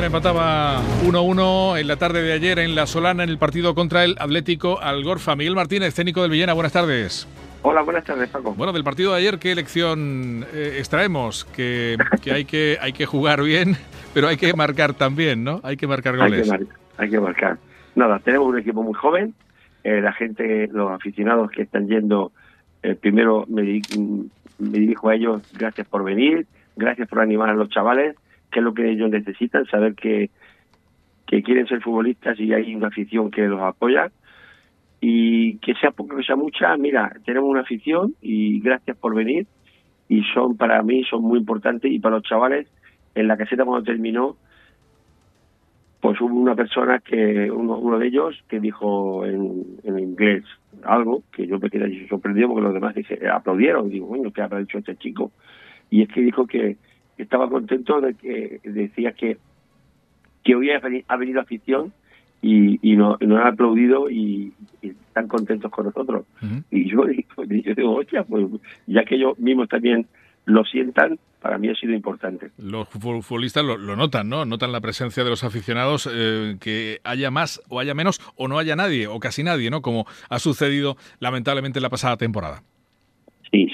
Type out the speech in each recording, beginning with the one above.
Villena empataba 1-1 en la tarde de ayer en La Solana en el partido contra el Atlético Algorfa. Miguel Martínez, técnico del Villena, buenas tardes. Hola, buenas tardes, Paco. Bueno, del partido de ayer, ¿qué lección extraemos? Que hay que jugar bien, pero hay que marcar también, ¿no? Hay que marcar goles. Hay que marcar. Nada, tenemos un equipo muy joven. La gente, los aficionados que están yendo, primero me dirijo a ellos, gracias por venir, gracias por animar a los chavales, que es lo que ellos necesitan, saber que quieren ser futbolistas y hay una afición que los apoya. Y que sea poco, que sea mucha, mira, tenemos una afición y gracias por venir. Y para mí son muy importantes. Y para los chavales, en la caseta cuando terminó, pues hubo una persona uno de ellos que dijo en inglés algo que yo me quedé sorprendido porque los demás aplaudieron. Digo, bueno, ¿qué habrá dicho este chico? Y es que dijo que estaba contento de que decía que hoy ha venido afición y nos han aplaudido y están contentos con nosotros. Uh-huh. Y yo digo, hostia, pues ya que ellos mismos también lo sientan, para mí ha sido importante. Los futbolistas lo notan, ¿no? Notan la presencia de los aficionados, que haya más o haya menos o no haya nadie o casi nadie, ¿no? Como ha sucedido lamentablemente en la pasada temporada. Sí.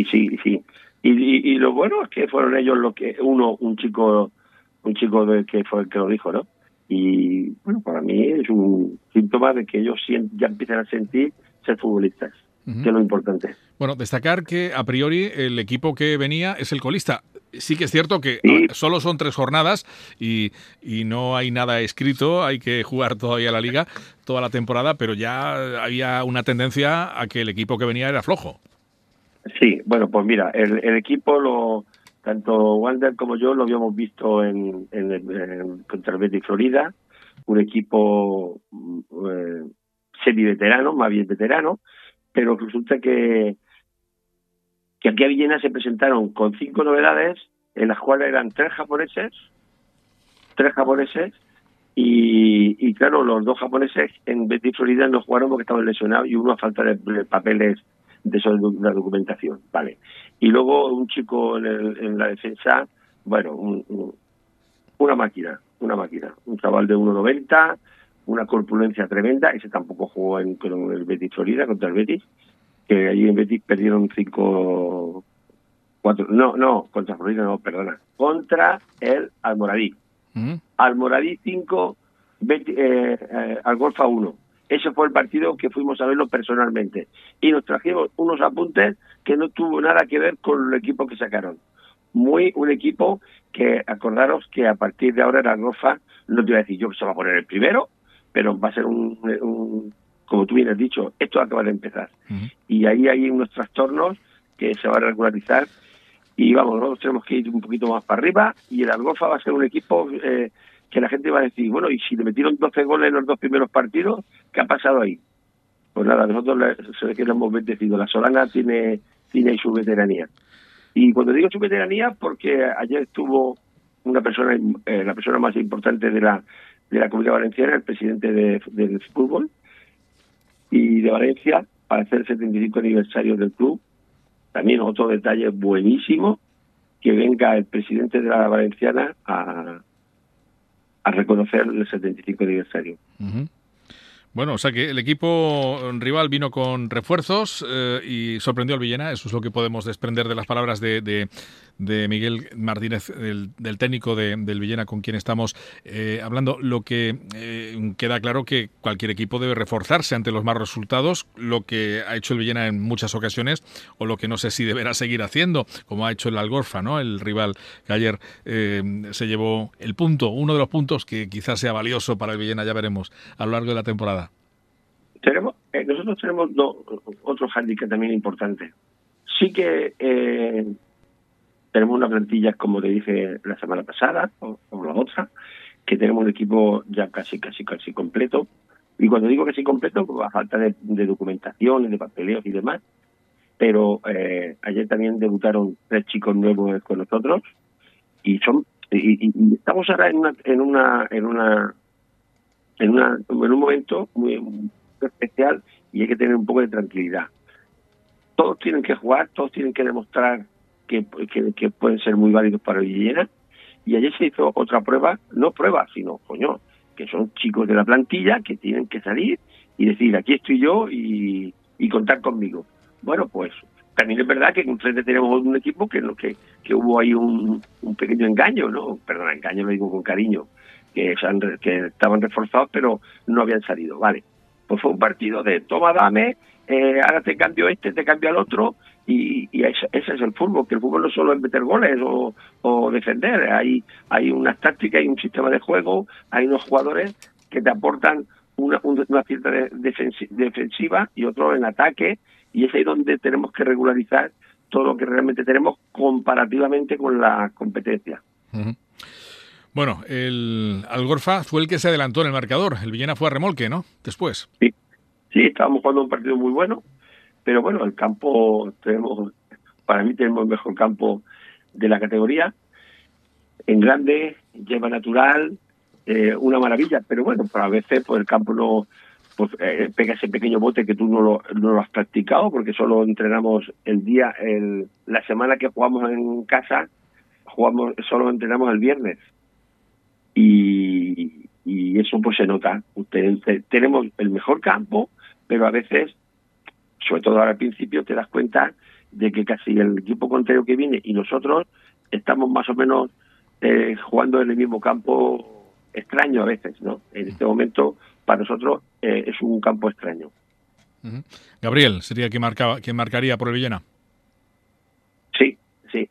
Y lo bueno es que fueron ellos un chico que fue el que lo dijo, ¿no? Y bueno, para mí es un síntoma de que ellos ya empiezan a sentir ser futbolistas, uh-huh, que es lo importante. Bueno, destacar que a priori el equipo que venía es el colista. Sí que es cierto que solo son 3 jornadas y no hay nada escrito, hay que jugar todavía la Liga, toda la temporada, pero ya había una tendencia a que el equipo que venía era flojo. Sí, bueno, pues mira, el equipo tanto Wander como yo lo habíamos visto contra el Betis Florida, un equipo semi-veterano, más bien veterano, pero resulta que aquí a Villena se presentaron con 5 novedades, en las cuales eran 3 japoneses, y claro, los 2 japoneses en Betis Florida no jugaron porque estaban lesionados y uno a falta de papeles de la documentación, vale. Y luego un chico en la defensa, bueno, una máquina, un chaval de 1,90, una corpulencia tremenda, ese tampoco jugó con el Betis Florida, contra el Betis, que allí en Betis perdieron 5-4, contra Florida no, perdona, contra el Almoradí. Uh-huh. Almoradí 5, Algorfa 1. Ese fue el partido que fuimos a verlo personalmente. Y nos trajimos unos apuntes que no tuvo nada que ver con el equipo que sacaron. Un equipo que, acordaros que a partir de ahora el Algorfa, no te iba a decir yo que se va a poner el primero, pero va a ser como tú bien has dicho, esto acaba de empezar. Uh-huh. Y ahí hay unos trastornos que se van a regularizar. Y vamos, nosotros tenemos que ir un poquito más para arriba. Y el Algorfa va a ser un equipo que la gente va a decir, bueno, y si le metieron 12 goles en los 2 primeros partidos, ¿qué ha pasado ahí? Pues nada, nosotros se ve que lo hemos bendecido. La Solana tiene ahí su veteranía. Y cuando digo su veteranía, porque ayer estuvo una persona, la persona más importante de la Comunidad Valenciana, el presidente del fútbol y de Valencia, para hacer el 75 aniversario del club. También otro detalle buenísimo, que venga el presidente de la Valenciana a reconocer el 75 aniversario. Uh-huh. Bueno, o sea que el equipo rival vino con refuerzos y sorprendió al Villena. Eso es lo que podemos desprender de las palabras de Miguel Martínez, del técnico del Villena con quien estamos hablando. Lo que queda claro que cualquier equipo debe reforzarse ante los malos resultados, lo que ha hecho el Villena en muchas ocasiones, o lo que no sé si deberá seguir haciendo, como ha hecho el Algorfa, ¿no? El rival que ayer se llevó el punto, uno de los puntos que quizás sea valioso para el Villena, ya veremos, a lo largo de la temporada. Nosotros tenemos otro hándicap también importante. Sí que tenemos una plantilla, como te dije la semana pasada, o la otra, que tenemos un equipo ya casi completo. Y cuando digo casi completo, pues a falta de documentación, de papeleos y demás. Pero ayer también debutaron 3 chicos nuevos con nosotros y estamos ahora en un momento muy especial y hay que tener un poco de tranquilidad. Todos tienen que jugar, todos tienen que demostrar que pueden ser muy válidos para Villena Y ayer se hizo otra prueba, no prueba, sino, coño, que son chicos de la plantilla que tienen que salir y decir, aquí estoy yo y contar conmigo. Bueno, pues también es verdad que enfrente tenemos un equipo que hubo ahí un pequeño engaño, ¿no? Perdón, engaño lo digo con cariño, que estaban reforzados pero no habían salido, vale. Pues fue un partido de toma, dame, ahora te cambio te cambio al otro, y ese es el fútbol, que el fútbol no solo es meter goles o defender, hay unas tácticas, hay un sistema de juego, hay unos jugadores que te aportan una cierta defensiva y otro en ataque, y es ahí donde tenemos que regularizar todo lo que realmente tenemos comparativamente con la competencia. Uh-huh. Bueno, el Algorfa fue el que se adelantó en el marcador. El Villena fue a remolque, ¿no? Después. Sí, estábamos jugando un partido muy bueno, pero bueno, el campo, para mí tenemos el mejor campo de la categoría. En grande, lleva natural, una maravilla, pero bueno, pues a veces pues el campo no pega ese pequeño bote que tú no lo has practicado, porque solo entrenamos la semana que jugamos en casa, solo entrenamos el viernes. Y eso pues se nota. Tenemos el mejor campo, pero a veces, sobre todo ahora al principio, te das cuenta de que casi el equipo contrario que viene y nosotros estamos más o menos jugando en el mismo campo, extraño a veces, ¿no? En este momento, para nosotros, es un campo extraño. Uh-huh. Gabriel sería quien marcaría por el Villena. Sí.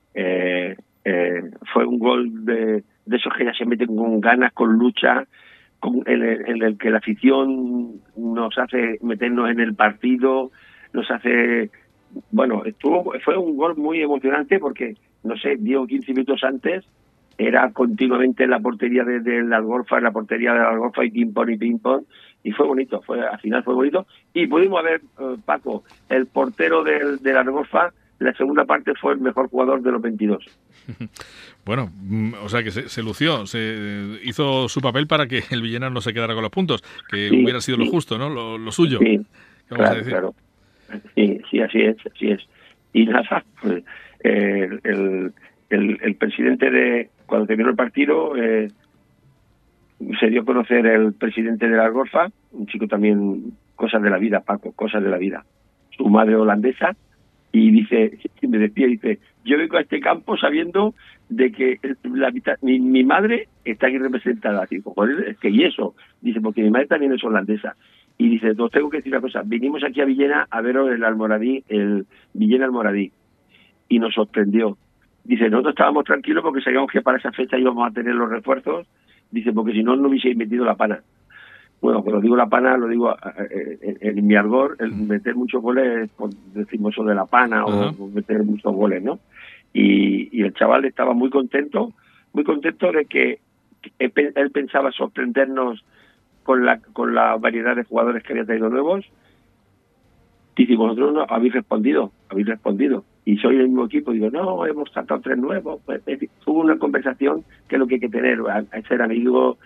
Fue un gol de esos que ya se meten con ganas, con lucha, en el que la afición nos hace meternos en el partido, nos hace... Bueno, fue un gol muy emocionante porque, no sé, 10 o 15 minutos antes era continuamente en la portería del Algorfa, y ping-pong, y fue bonito, al final fue bonito, y pudimos ver, Paco, el portero del Algorfa, la segunda parte fue el mejor jugador de los 22. Bueno, o sea que se lució, se hizo su papel para que el Villena no se quedara con los puntos, que hubiera sido lo justo, ¿no? Lo suyo. Sí, claro. Sí, así es. Y nada, pues, el presidente cuando terminó el partido, se dio a conocer el presidente de la Algorfa, un chico también, cosas de la vida, Paco, cosas de la vida. Su madre holandesa, y me dice, yo vengo a este campo sabiendo de que mi madre está aquí representada. Digo, joder, es que y eso. Dice, porque mi madre también es holandesa. Y dice, os tengo que decir una cosa, vinimos aquí a Villena a ver el Villena Almoradí, y nos sorprendió. Dice, nosotros estábamos tranquilos porque sabíamos que para esa fecha íbamos a tener los refuerzos. Dice, porque si no hubieseis metido la pana. Bueno, cuando digo la pana, lo digo en mi argot, el meter muchos goles, decimos eso de la pana, o meter muchos goles, ¿no? Y el chaval estaba muy contento de que él pensaba sorprendernos con la variedad de jugadores que había traído nuevos. Dice, vosotros no habéis respondido, y soy el mismo equipo. Digo, no, hemos sacado 3 nuevos. Pues, hubo una conversación que es lo que hay que tener, a ser amigos,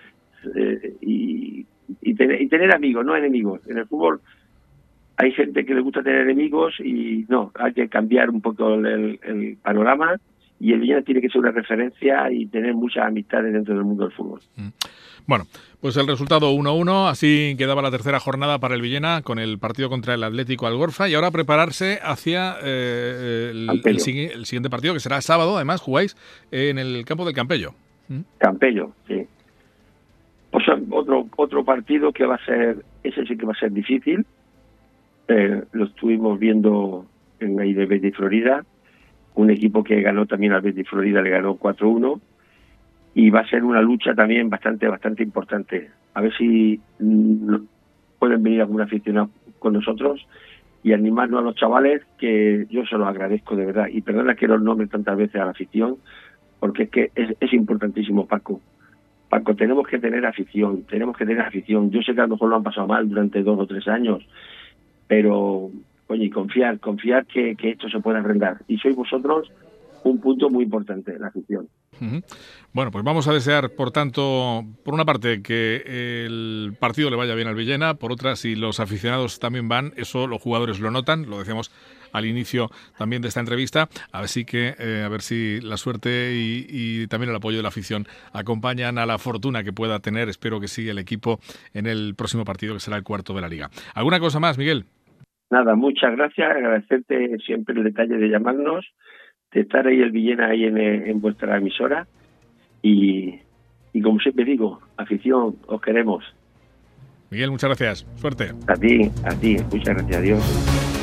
y tener amigos, no enemigos. En el fútbol hay gente que le gusta tener enemigos y no, hay que cambiar un poco el panorama, y el Villena tiene que ser una referencia y tener muchas amistades dentro del mundo del fútbol. Bueno, pues el resultado 1-1, así quedaba la tercera jornada para el Villena con el partido contra el Atlético Algorfa, y ahora prepararse hacia el siguiente partido, que será sábado. Además jugáis en el campo del Campello. Campello, sí. Pues otro partido que va a ser, ese sí que va a ser difícil. Lo estuvimos viendo en el Betis Florida, un equipo que ganó también al Betis Florida, le ganó 4-1, y va a ser una lucha también bastante importante. A ver si pueden venir algún aficionado con nosotros y animarnos a los chavales, que yo se los agradezco de verdad. Y perdona que los nombre tantas veces a la afición, porque es que es importantísimo, Paco, tenemos que tener afición. Yo sé que a lo mejor lo han pasado mal durante 2 o 3 años, pero, oye, confiar que esto se puede arreglar. Y sois vosotros un punto muy importante, la afición. Uh-huh. Bueno, pues vamos a desear, por tanto, por una parte, que el partido le vaya bien al Villena, por otra, si los aficionados también van, eso los jugadores lo notan, lo decíamos al inicio también de esta entrevista. Así que a ver si la suerte y también el apoyo de la afición acompañan a la fortuna que pueda tener, espero que sí, el equipo en el próximo partido, que será el cuarto de la Liga. ¿Alguna cosa más, Miguel? Nada, muchas gracias, agradecerte siempre el detalle de llamarnos, de estar ahí el Villena ahí en vuestra emisora y como siempre digo, afición, os queremos. Miguel, muchas gracias. Suerte. A ti, muchas gracias, adiós.